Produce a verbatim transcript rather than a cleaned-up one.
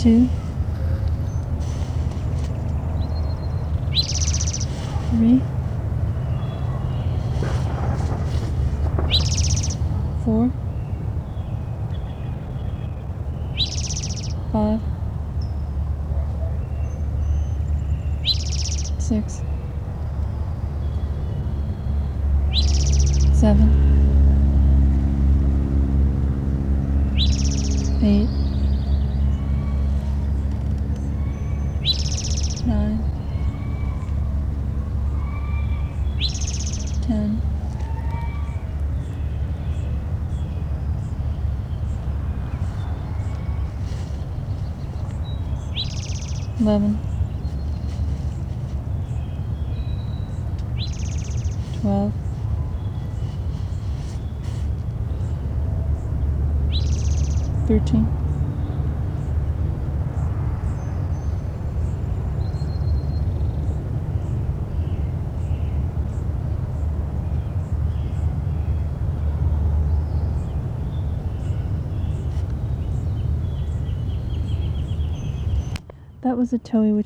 two, three, four, five, six, seven, eight, nine, ten, eleven, twelve, thirteen, that was a Toei, which